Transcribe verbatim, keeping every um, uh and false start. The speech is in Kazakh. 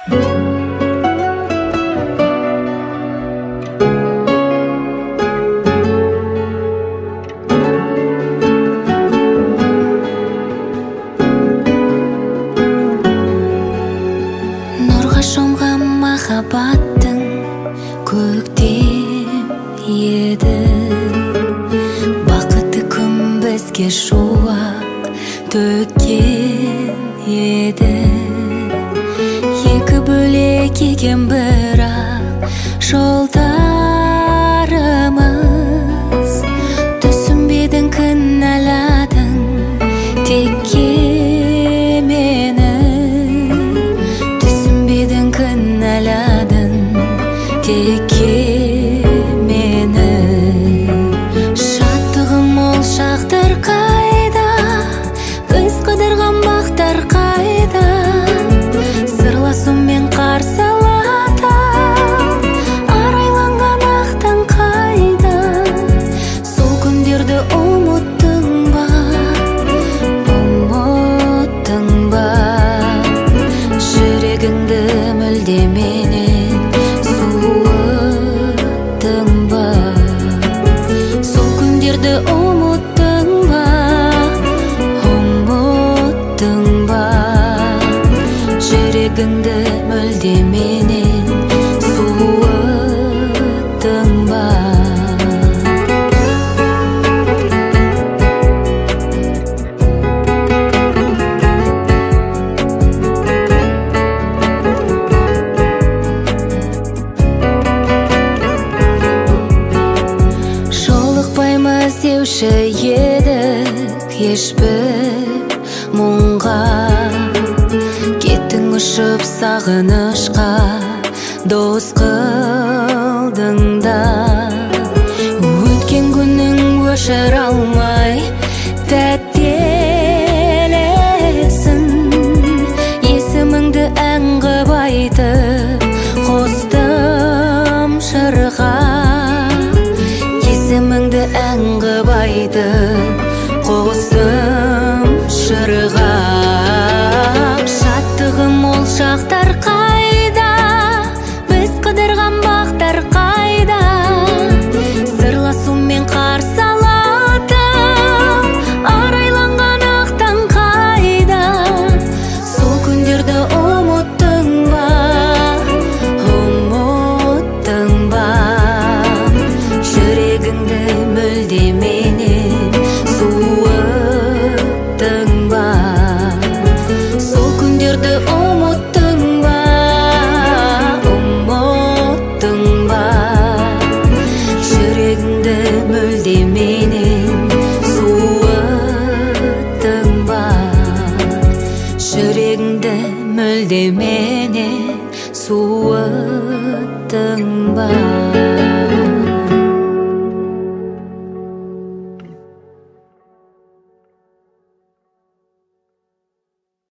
шомған махаббаттың көктем еді, бақытты күн бізге шуақ төккен еді. Екі бөлек екен бірақ жолдарымыз, түсінбедің кінәладың текке текке мені. Шаттығым ол шақтар қайда, біз қыдырған бақтар қайда, сырласумен қарсы алады арайланған ақтан қайда. Сол күндерді ұмыттың ба, ұмыттың ба, жүрегіңді мүлде менен ұмыттың ба, ұмыттың ба, жүрегіңді мүлде менен суыттың ба. Деуші едік ешбір мұңға, кеттің ұшып сағынышқа, дос қылдың да. Өткен күнің өшір алмай тәттелесін, есіміңді ән қып айтып қостым жырға, есіміңді ән қып айтып қостым жырға. Шаттығым ол шақтар қайда, біз қыдырған бақтар қайда, сырласумен қарсы алады арайланған ақтан қайда. Сол күндерді ұмыттың ба, ұмыттың ба, жүрегіңді мүлде менен суыттың ба. Сол күндерді ұмыттың ба, ұмыттың ба, жүрегіңді мүлде менен суыттың ба, жүрегіңді мүлде менен суыттың ба.